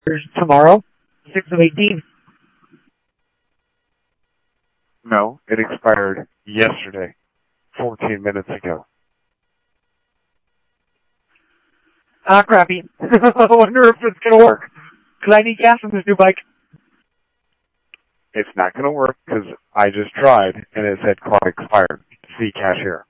tomorrow, 6 of 18. No, it expired yesterday, 14 minutes ago. Ah, crappy. I wonder if it's going to work. Because I need gas on this new bike. It's not going to work because I just tried and it said card expired. See cashier.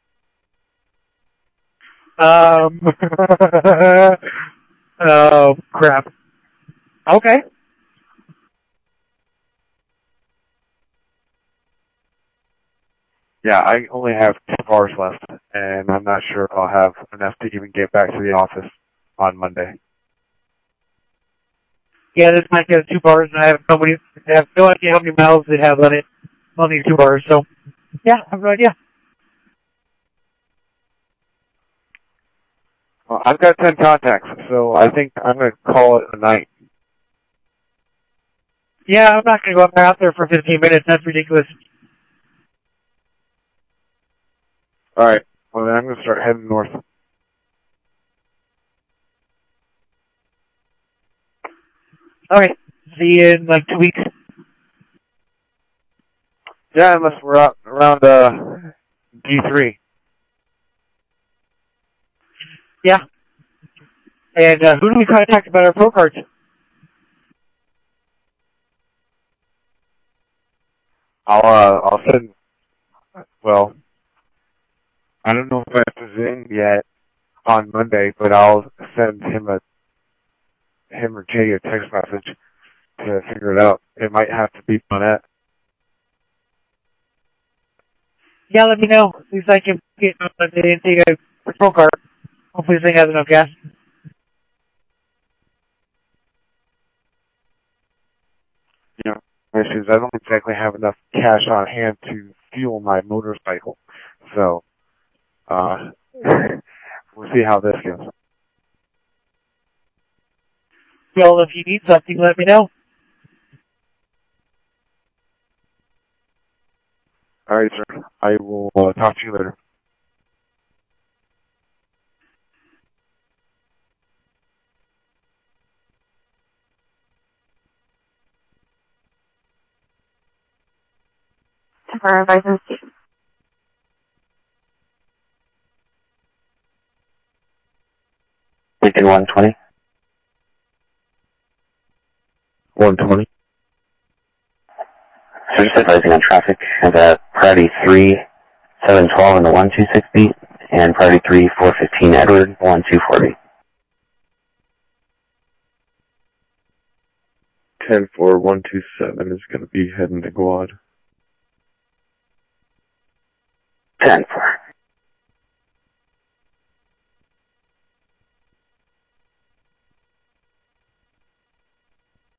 Oh, crap. Okay. Yeah, I only have 2 bars left, and I'm not sure if I'll have enough to even get back to the office on Monday. Yeah, this bike has 2 bars, and I have no idea how many miles it has on it, on these 2 bars, so, yeah, I have no idea. Well, I've got 10 contacts, so I think I'm going to call it a night. Yeah, I'm not going to go out there for 15 minutes. That's ridiculous. All right. Well, then I'm going to start heading north. Okay. See you in like 2 weeks. Yeah, unless we're out around D3. Yeah. And who do we contact about our pro cards? I'll send. Well, I don't know if I have to Zing yet on Monday, but I'll send him or Jay a text message to figure it out. It might have to be on that. Yeah, let me know. At least I can get into a pro card. Hopefully this thing has enough gas. You know, issues. I don't exactly have enough cash on hand to fuel my motorcycle, so we'll see how this goes. Well, if you need something, let me know. All right, sir. I will talk to you later. For advisors. 120. 120. So just advising on traffic, and priority 3, 712 in the 1260, and priority 3, 415 Edward, 1240. 10127 is going to be heading to Guad. 10-4